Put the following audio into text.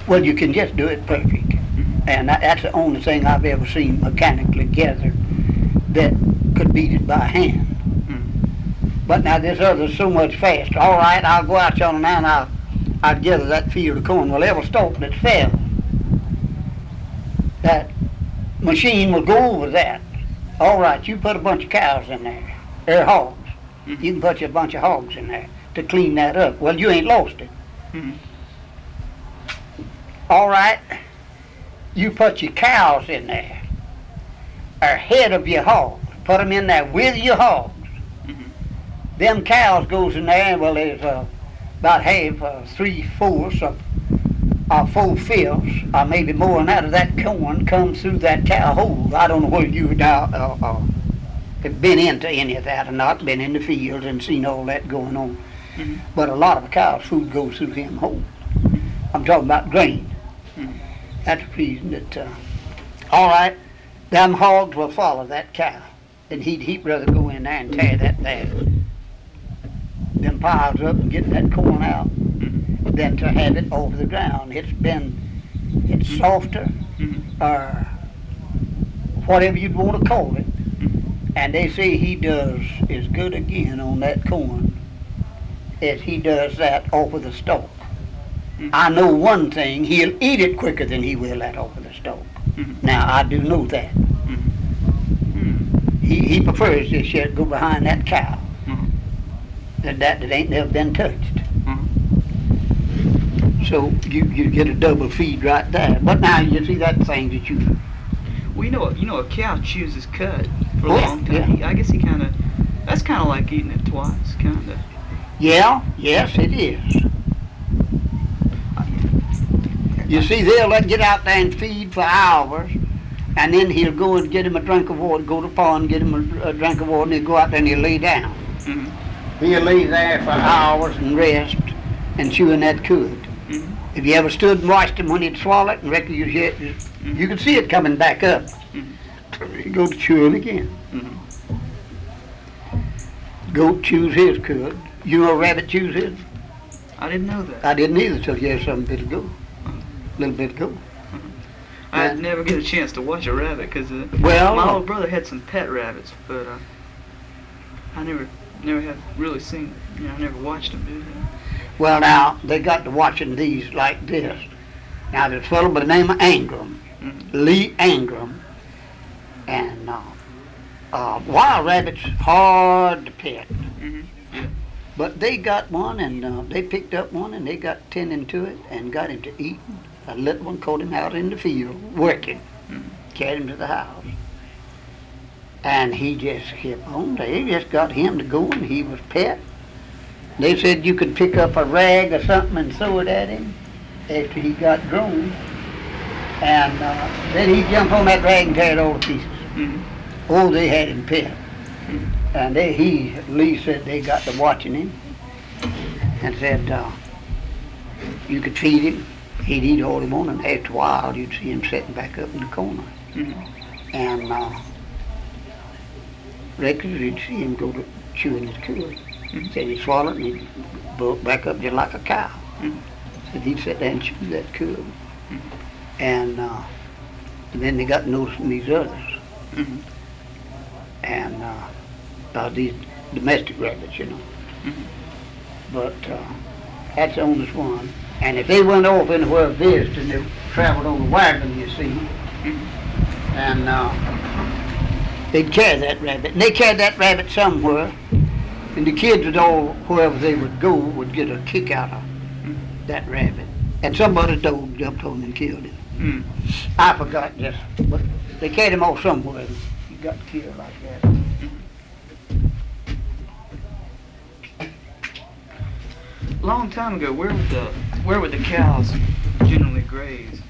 Well, you can just do it perfect. And that's the only thing I've ever seen mechanically gathered that could beat it by hand. But now this other's so much faster. All right, I'll go out yonder now and I'll gather that field of corn. Well, every stalk that's fell, that machine will go over that. All right, you put a bunch of cows in there, or hogs. You can put a bunch of hogs in there to clean that up. Well, you ain't lost it. All right, you put your cows in there, ahead of your hogs. Put them in there with your hogs. Them cows goes in there, well, there's about half, 3/4 or 4/5, or maybe more than that of that corn comes through that cow hole. I don't know whether you have been into any of that or not, been in the fields and seen all that going on. But a lot of the cow's food goes through them holes. I'm talking about grain. That's the reason that, all right, them hogs will follow that cow. And he'd rather go in there and tear them piles up and get that corn out than to have it over the ground. It's softer, or whatever you'd want to call it. And they say he does as good again on that corn as he does that off of the stalk. I know one thing, he'll eat it quicker than he will that off of the stalk. Now, I do know that. He prefers this shit go behind that cow that ain't never been touched. So you get a double feed right there. But now you see that thing that you... Well, you know, a cow chews his cud for a long time. Yeah. I guess that's kind of like eating it twice, kind of. Yeah, yes, it is. You see, they'll let get out there and feed for hours, and then he'll go and get him a drink of water, go to the pond, get him a drink of water, and he'll go out there and he'll lay down. He'll lay there for hours and rest and chewing that cud. If you ever stood and watched him when he'd swallow it and reckon you could see it coming back up. He'd go to chew it again. Goat chews his cud. You know a rabbit chews his? I didn't know that. I didn't either till just a little bit ago. I never get a chance to watch a rabbit because well, my older brother had some pet rabbits, but I never have really seen. I never watched them do that. Well, now they got to watching these like this. Now there's a fellow by the name of Angram, Lee Angram, and wild rabbits hard to pet. But they got one, and they picked up one, and they got tending to it, and got him to eating. A little one caught him out in the field, working, carried him to the house. And he just kept on. They just got him to go, and he was pet. They said you could pick up a rag or something and throw it at him after he got grown. And then he'd jump on that rag and tear it all to pieces. Oh, they had him pet. And Lee said they got to watching him and said you could feed him. He'd eat all he wanted, and after a while you'd see him sitting back up in the corner. And regularly you'd see him go to chewing his cud. Said he'd swallow it and he'd bulk back up just like a cow. Said he'd sit there and chew that cud. And then they got noticing these others. And these domestic rabbits, But that's the only one. And if they went off anywhere visiting, they traveled on the wagon, you see, and they'd carry that rabbit. And they carried that rabbit somewhere, and the kids would all, wherever they would go, would get a kick out of that rabbit. And somebody's dog jumped on him and killed him. I forgot just, but they carried him off somewhere, and he got killed like that. Long time ago, where would the cows generally graze?